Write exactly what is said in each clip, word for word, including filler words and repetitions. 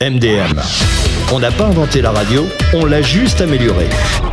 M D M. On n'a pas inventé la radio, on l'a juste améliorée.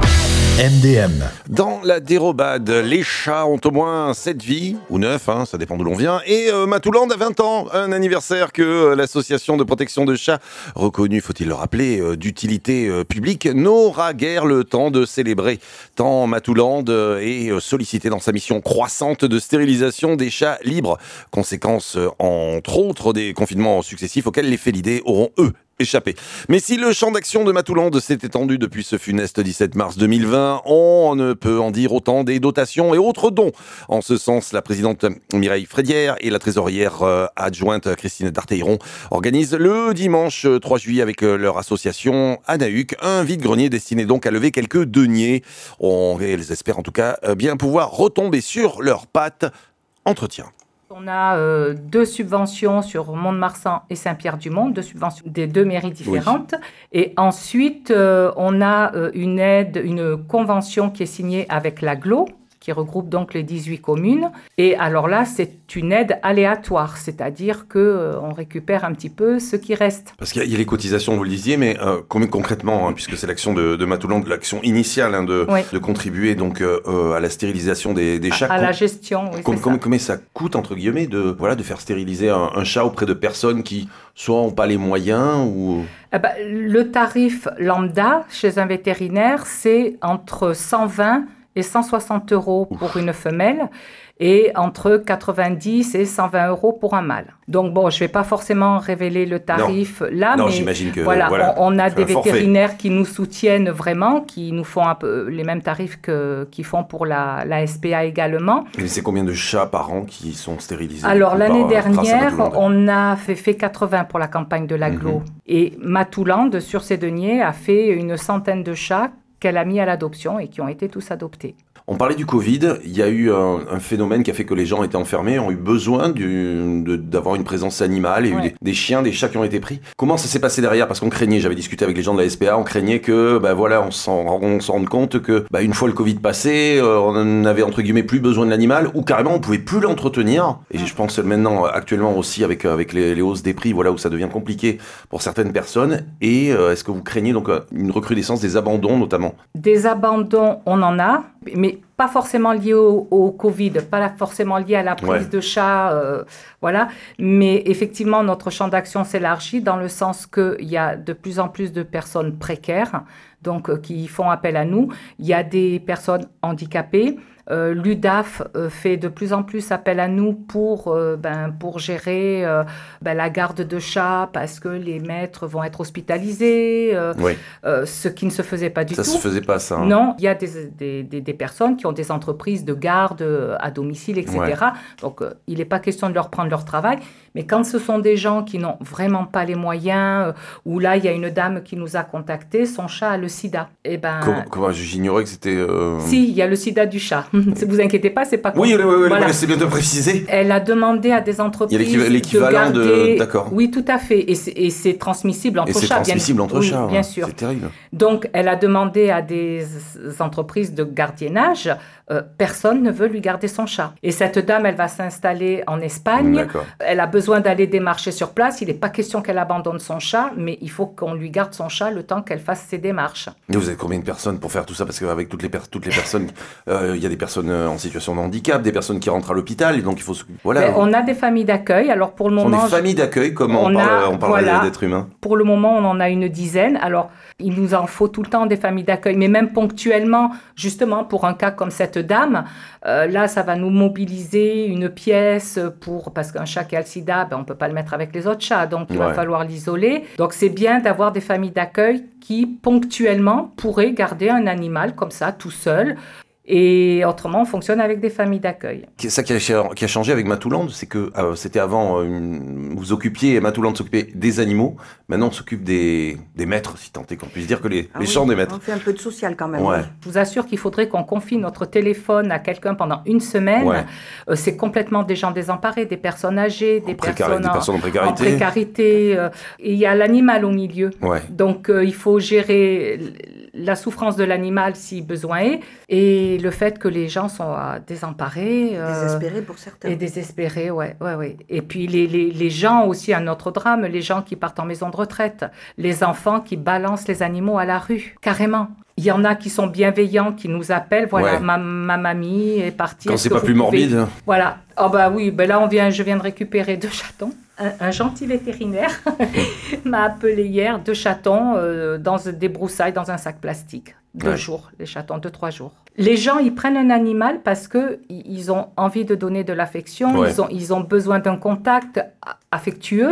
M D M. Dans la dérobade, les chats ont au moins sept vies, ou neuf, hein, ça dépend d'où l'on vient, et euh, Matouland a vingt ans, un anniversaire que euh, l'association de protection de chats, reconnue, faut-il le rappeler, euh, d'utilité euh, publique, n'aura guère le temps de célébrer, tant Matouland euh, est euh, sollicité dans sa mission croissante de stérilisation des chats libres, conséquence, euh, entre autres, des confinements successifs auxquels les félidés auront, eux, échappé. Mais si le champ d'action de Matouland s'est étendu depuis ce funeste dix-sept mars deux mille vingt, on ne peut en dire autant des dotations et autres dons. En ce sens, la présidente Mireille Frédière et la trésorière euh, adjointe Christine Darteiron organisent le dimanche trois juillet avec euh, leur association Anahuc un vide-grenier destiné donc à lever quelques deniers. On les espère en tout cas euh, bien pouvoir retomber sur leurs pattes. Entretien. On a euh, deux subventions sur Mont-de-Marsan et Saint-Pierre-du-Mont, deux subventions des deux mairies différentes. Oui. Et ensuite, euh, on a euh, une aide, une convention qui est signée avec l'Aglo, qui regroupe donc les dix-huit communes. Et alors là, c'est une aide aléatoire, c'est-à-dire qu'on euh, récupère un petit peu ce qui reste. Parce qu'il y a, il y a les cotisations, vous le disiez, mais euh, concrètement, hein, puisque c'est l'action de, de Matouland, l'action initiale hein, de, oui. de contribuer donc, euh, à la stérilisation des, des chats. À, à la gestion, oui, com- c'est com- ça. Combien ça coûte, entre guillemets, de, voilà, de faire stériliser un, un chat auprès de personnes qui soit n'ont pas les moyens ou... Eh ben, le tarif lambda chez un vétérinaire, c'est entre cent vingt et cent soixante euros pour Ouf. Une femelle et entre quatre-vingt-dix et cent vingt euros pour un mâle. Donc bon, je ne vais pas forcément révéler le tarif non. là, non, mais j'imagine que, voilà, voilà, on, on a des vétérinaires forfait. qui nous soutiennent vraiment, qui nous font un peu les mêmes tarifs que, qu'ils font pour la, la S P A également. Et c'est combien de chats par an qui sont stérilisés? Alors l'année par, dernière, on a fait, fait quatre-vingts pour la campagne de l'Aglo. Mm-hmm. Et Matouland, sur ses deniers, a fait une centaine de chats qu'elle a mis à l'adoption et qui ont été tous adoptés. On parlait du Covid, il y a eu un, un phénomène qui a fait que les gens étaient enfermés, ont eu besoin du, de, d'avoir une présence animale, il y a ouais. eu des, des chiens, des chats qui ont été pris. Comment ça s'est passé derrière? Parce qu'on craignait, j'avais discuté avec les gens de la S P A, on craignait que, bah voilà, on s'en, on s'en rende compte que, bah une fois le Covid passé, euh, on avait entre guillemets plus besoin de l'animal, ou carrément on pouvait plus l'entretenir. Et je pense maintenant, actuellement aussi, avec, avec les, les hausses des prix, voilà où ça devient compliqué pour certaines personnes. Et euh, est-ce que vous craignez donc une recrudescence des abandons notamment? Des abandons, on en a, mais pas forcément lié au, au Covid, pas forcément lié à la prise ouais. de chat, euh, voilà. Mais effectivement, notre champ d'action s'élargit dans le sens qu'il y a de plus en plus de personnes précaires, donc euh, qui font appel à nous. Il y a des personnes handicapées. Euh, L'U D A F euh, fait de plus en plus appel à nous pour, euh, ben, pour gérer euh, ben, la garde de chats parce que les maîtres vont être hospitalisés, euh, oui. euh, ce qui ne se faisait pas du ça tout. Ça se faisait pas, ça. Hein. Non, il y a des, des, des, des personnes qui ont des entreprises de garde à domicile, et cetera. Ouais. Donc, euh, il n'est pas question de leur prendre leur travail. Mais quand ce sont des gens qui n'ont vraiment pas les moyens, euh, ou là, il y a une dame qui nous a contactés, son chat a le sida. Et ben, comment, comment j'ignorais que c'était... Euh... Si, il y a le sida du chat. Ne vous inquiétez pas, c'est pas oui, oui, oui, voilà. C'est bien de préciser. Elle a demandé à des entreprises il y a l'équivalent de garder... de... D'accord. Oui, tout à fait. Et c'est, et c'est transmissible entre et c'est chats. transmissible bien... entre oui, chats, bien ouais. sûr. C'est terrible. Donc, elle a demandé à des entreprises de gardiennage. Euh, personne ne veut lui garder son chat. Et cette dame, elle va s'installer en Espagne. D'accord. Elle a besoin d'aller démarcher sur place. Il n'est pas question qu'elle abandonne son chat, mais il faut qu'on lui garde son chat le temps qu'elle fasse ses démarches. Et vous avez combien de personnes pour faire tout ça? Parce qu'avec toutes les, per- toutes les personnes, il euh, y a des personnes en situation de handicap, des personnes qui rentrent à l'hôpital, et donc il faut... Voilà. Mais on a des familles d'accueil. Alors pour le Ce moment... sont des familles d'accueil, comme on, on, parle, a, on parle voilà, d'être humain. Pour le moment, on en a une dizaine. Alors, il nous en faut tout le temps des familles d'accueil, mais même ponctuellement, justement, pour un cas comme cette dame, euh, là, ça va nous mobiliser une pièce pour... Parce qu'un chat qui a le sida, ben, on ne peut pas le mettre avec les autres chats, donc il ouais. va falloir l'isoler. Donc, c'est bien d'avoir des familles d'accueil qui, ponctuellement, pourraient garder un animal comme ça, tout seul. Et autrement, on fonctionne avec des familles d'accueil. Ça qui a, qui a changé avec Matouland, c'est que euh, c'était avant, euh, vous occupiez, Matouland s'occupait des animaux. Maintenant, on s'occupe des, des maîtres, si tant est qu'on puisse dire que les, ah les oui, champs des maîtres. On fait un peu de social quand même. Ouais. Je vous assure qu'il faudrait qu'on confie notre téléphone à quelqu'un pendant une semaine. Ouais. Euh, c'est complètement des gens désemparés, des personnes âgées, des, précari- personnes, des en, personnes en précarité. En précarité euh, et il y a l'animal au milieu. Ouais. Donc, euh, il faut gérer la souffrance de l'animal si besoin est, et le fait que les gens sont euh, désemparés. Euh, désespérés pour certains. Et désespérés, ouais, ouais, ouais. Et puis les, les, les gens aussi, un autre drame, les gens qui partent en maison de retraite, les enfants qui balancent les animaux à la rue, carrément. Il y en a qui sont bienveillants, qui nous appellent. Voilà, ouais. ma, ma mamie est partie. Quand c'est pas plus pouvez... morbide. Voilà. Oh bah oui, ben là on vient, je viens de récupérer deux chatons. Un, un gentil vétérinaire m'a appelé hier, deux chatons euh, dans des broussailles, dans un sac plastique. Deux ouais. jours, les chatons, deux, trois jours. Les gens, ils prennent un animal parce qu'ils ont envie de donner de l'affection, ouais. ils, ont, ils ont besoin d'un contact affectueux.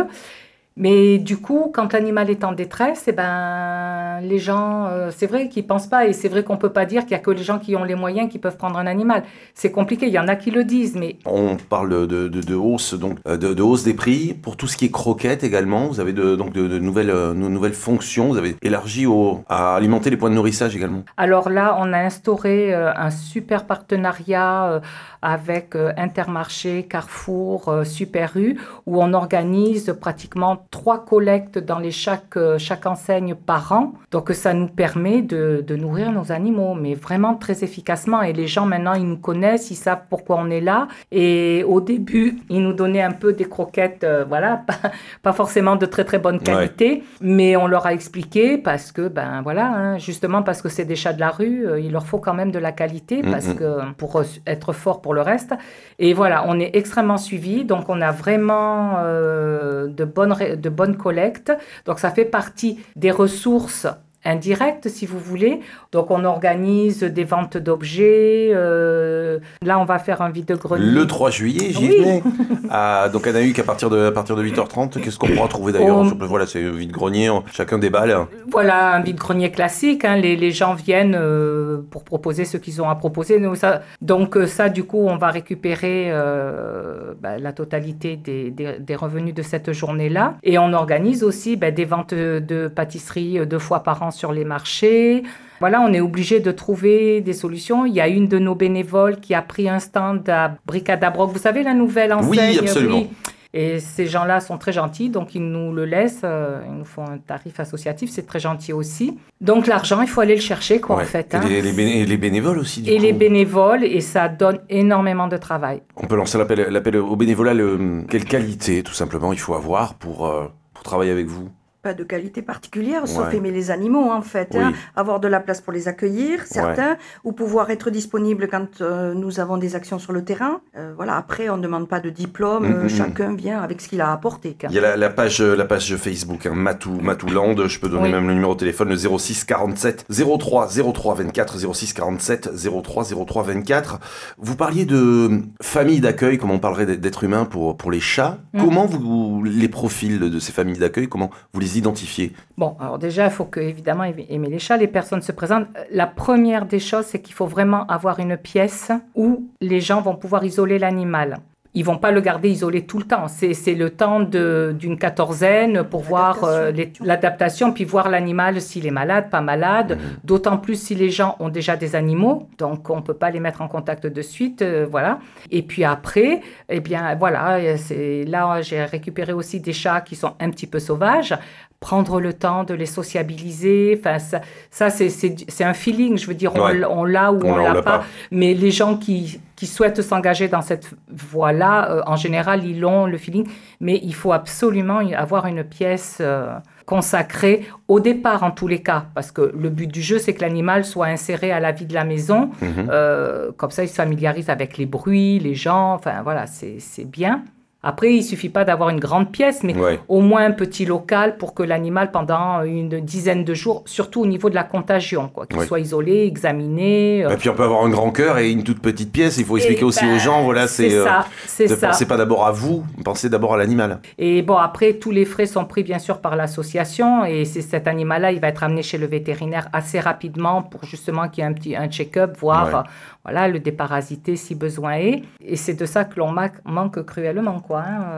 Mais du coup, quand l'animal est en détresse, eh ben, les gens, euh, c'est vrai qu'ils ne pensent pas. Et c'est vrai qu'on ne peut pas dire qu'il n'y a que les gens qui ont les moyens qui peuvent prendre un animal. C'est compliqué, il y en a qui le disent. Mais... On parle de, de, de, hausse, donc, de, de hausse des prix. Pour tout ce qui est croquettes également, vous avez de, donc de, de, nouvelles, de nouvelles fonctions. Vous avez élargi au, à alimenter les points de nourrissage également. Alors là, on a instauré euh, un super partenariat euh, avec euh, Intermarché, Carrefour, euh, Super U, où on organise pratiquement trois collectes dans les chaque, euh, chaque enseigne par an. Donc, ça nous permet de, de nourrir nos animaux, mais vraiment très efficacement. Et les gens, maintenant, ils nous connaissent, ils savent pourquoi on est là. Et au début, ils nous donnaient un peu des croquettes, euh, voilà, pas, pas forcément de très, très bonne qualité. Ouais. Mais on leur a expliqué parce que, ben voilà, hein, justement parce que c'est des chats de la rue, euh, il leur faut quand même de la qualité parce mm-hmm. que, pour être fort pour le reste. Et voilà, on est extrêmement suivis. Donc, on a vraiment euh, de bonnes de bonnes collectes. Donc, ça fait partie des ressources indirectes, si vous voulez. Donc, on organise des ventes d'objets. Euh, là, on va faire un vide-grenier. Le trois juillet, j'y oui. venais. à, donc, à Nahuc, à partir de, à partir de huit heures trente, qu'est-ce qu'on pourra trouver d'ailleurs oh. Voilà, c'est un vide-grenier, chacun déballe. Voilà, un vide-grenier classique. Hein. Les, les gens viennent euh, pour proposer ce qu'ils ont à proposer. Nous, ça, donc, ça, du coup, on va récupérer euh, bah, la totalité des, des, des revenus de cette journée-là. Et on organise aussi bah, des ventes de pâtisserie deux fois par an sur les marchés. Voilà, on est obligé de trouver des solutions. Il y a une de nos bénévoles qui a pris un stand à Bricadabroc. Vous savez, la nouvelle enseigne? Oui, absolument. Oui. Et ces gens-là sont très gentils, donc ils nous le laissent, euh, ils nous font un tarif associatif, c'est très gentil aussi. Donc l'argent, il faut aller le chercher, quoi, ouais. en fait. Hein. Et les, les, les bénévoles aussi, du Et coup. les bénévoles, et ça donne énormément de travail. On peut lancer l'appel, l'appel au bénévolat. Le, quelle qualité, tout simplement, il faut avoir pour, euh, pour travailler avec vous? Pas de qualité particulière, ouais. sauf aimer les animaux, en fait. Oui. Hein. Avoir de la place pour les accueillir, certains, ouais. ou pouvoir être disponible quand euh, nous avons des actions sur le terrain. Euh, voilà. Après, on ne demande pas de diplôme, mm-hmm. euh, chacun vient avec ce qu'il a apporté. Il y a la, la, page, la page Facebook, hein, Matou, Matouland, je peux donner oui. même le numéro de téléphone, le zéro six quarante-sept zéro trois zéro trois vingt-quatre, zéro six quarante-sept zéro trois zéro trois vingt-quatre. Vous parliez de famille d'accueil, comme on parlerait d'être humain pour, pour les chats. Mm. Comment vous, les profils de ces familles d'accueil, comment vous les identifier? Bon, alors déjà, il faut que, évidemment, aimer les chats, les personnes se présentent. La première des choses, c'est qu'il faut vraiment avoir une pièce où les gens vont pouvoir isoler l'animal. Ils ne vont pas le garder isolé tout le temps. C'est, c'est le temps de, d'une quatorzaine pour voir euh, les, l'adaptation, puis voir l'animal s'il est malade, pas malade. Mmh. D'autant plus si les gens ont déjà des animaux, donc on ne peut pas les mettre en contact de suite, euh, voilà. Et puis après, eh bien, voilà, c'est, là, j'ai récupéré aussi des chats qui sont un petit peu sauvages. Prendre le temps de les sociabiliser, enfin ça, ça c'est, c'est, c'est un feeling, je veux dire, ouais. on, on l'a ou on, on l'a, l'a pas. pas. Mais les gens qui, qui souhaitent s'engager dans cette voie-là, euh, en général, ils ont le feeling. Mais il faut absolument avoir une pièce euh, consacrée au départ, en tous les cas, parce que le but du jeu, c'est que l'animal soit inséré à la vie de la maison. Mm-hmm. Euh, comme ça, il se familiarise avec les bruits, les gens. Enfin voilà, c'est, c'est bien. Après, il ne suffit pas d'avoir une grande pièce, mais ouais. au moins un petit local pour que l'animal, pendant une dizaine de jours, surtout au niveau de la contagion, quoi, qu'il ouais. soit isolé, examiné. Euh... Et puis on peut avoir un grand cœur et une toute petite pièce. Il faut expliquer et aussi ben, aux gens, voilà, c'est, c'est ça. Euh, c'est ne ça. pensez pas d'abord à vous, pensez d'abord à l'animal. Et bon, après, tous les frais sont pris bien sûr par l'association et c'est cet animal-là, il va être amené chez le vétérinaire assez rapidement pour justement qu'il y ait un petit un check-up, voir ouais. euh, voilà, le déparasiter si besoin est. Et c'est de ça que l'on ma- manque cruellement, quoi. Hein, euh.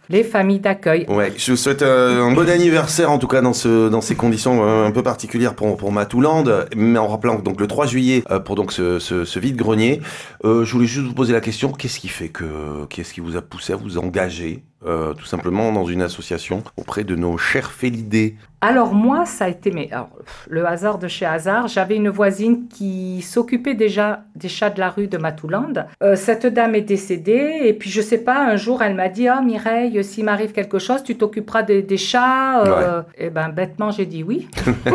les familles d'accueil. Ouais, je vous souhaite euh, un bon anniversaire en tout cas dans ce dans ces conditions euh, un peu particulières pour pour Matouland, mais en rappelant donc le trois juillet euh, pour donc ce ce, ce vide-grenier. Euh, je voulais juste vous poser la question, qu'est-ce qui fait que qu'est-ce qui vous a poussé à vous engager euh, tout simplement dans une association auprès de nos chers félidés? Alors moi, ça a été mais alors, le hasard de chez hasard. J'avais une voisine qui s'occupait déjà des chats de la rue de Matouland. Euh, cette dame est décédée et puis je sais pas, un jour elle m'a dit « Ah oh, Mireille, s'il m'arrive quelque chose, tu t'occuperas des, des chats euh, ouais. ?» Et ben bêtement j'ai dit oui.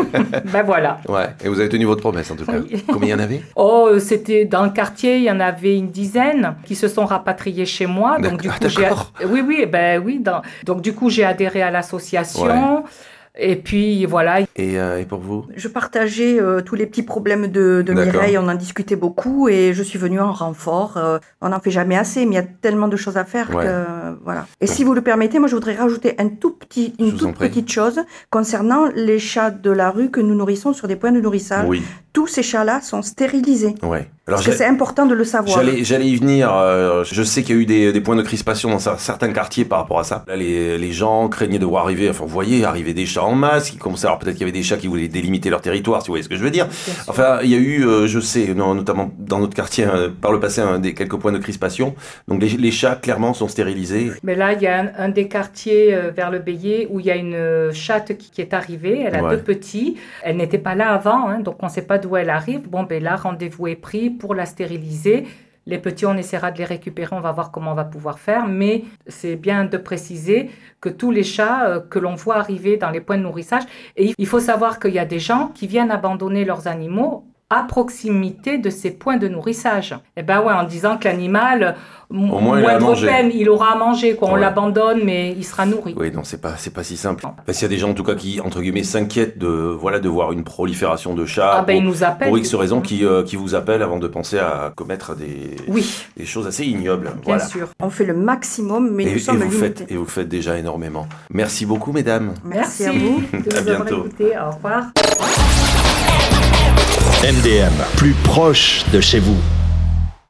Ben voilà. Ouais. Et vous avez tenu votre promesse en tout cas. Oui. Combien il y en avait? Oh, c'était dans le quartier, il y en avait une dizaine qui se sont rapatriés chez moi. Donc du coup, d'accord. j'ai... Oui, oui, ben oui. Dans... Donc du coup j'ai adhéré à l'association. Ouais. Et puis voilà. Et, euh, et pour vous? Je partageais euh, tous les petits problèmes de, de Mireille, on en discutait beaucoup et je suis venue en renfort. Euh, on n'en fait jamais assez, mais il y a tellement de choses à faire ouais. que euh, voilà. Et ouais. si vous le permettez, moi je voudrais rajouter un tout petit, une toute petite chose concernant les chats de la rue que nous nourrissons sur des points de nourrissage. Oui. Tous ces chats-là sont stérilisés. Ouais. Alors, parce que c'est important de le savoir. J'allais, j'allais y venir. Euh, je sais qu'il y a eu des, des points de crispation dans certains quartiers par rapport à ça. Là, les, les gens craignaient de voir arriver, enfin, vous voyez, arriver des chats en masse qui commençaient. Alors, peut-être qu'il y avait des chats qui voulaient délimiter leur territoire, si vous voyez ce que je veux dire. Enfin, il y a eu, euh, je sais, non, notamment dans notre quartier, euh, par le passé, un, des, quelques points de crispation. Donc, les, les chats, clairement, sont stérilisés. Mais là, il y a un, un des quartiers euh, vers le Bélier où il y a une chatte qui, qui est arrivée. Elle a ouais. deux petits. Elle n'était pas là avant, hein, donc on ne sait pas d'où elle arrive. Bon, ben là, rendez-vous est pris pour la stériliser. Les petits, on essaiera de les récupérer, on va voir comment on va pouvoir faire, mais c'est bien de préciser que tous les chats euh, que l'on voit arriver dans les points de nourrissage, et il faut savoir qu'il y a des gens qui viennent abandonner leurs animaux à proximité de ces points de nourrissage. Et ben ouais, en disant que l'animal, au moins moindre peine, il aura à manger, quoi. On ouais. l'abandonne, mais il sera nourri. Oui, non, c'est pas, c'est pas si simple. Parce qu'il y a des gens, en tout cas, qui, entre guillemets, s'inquiètent de, voilà, de voir une prolifération de chats. Ah ben, pour, ils nous appellent. Pour X raisons, qui, euh, qui vous appellent avant de penser à commettre des, oui. des choses assez ignobles. Bien voilà. sûr. On fait le maximum, mais et, nous sommes et vous limités. Faites, et vous faites déjà énormément. Merci beaucoup, mesdames. Merci, Merci à vous. De à vous bientôt. avoir écouté. Au revoir. M D M, plus proche de chez vous.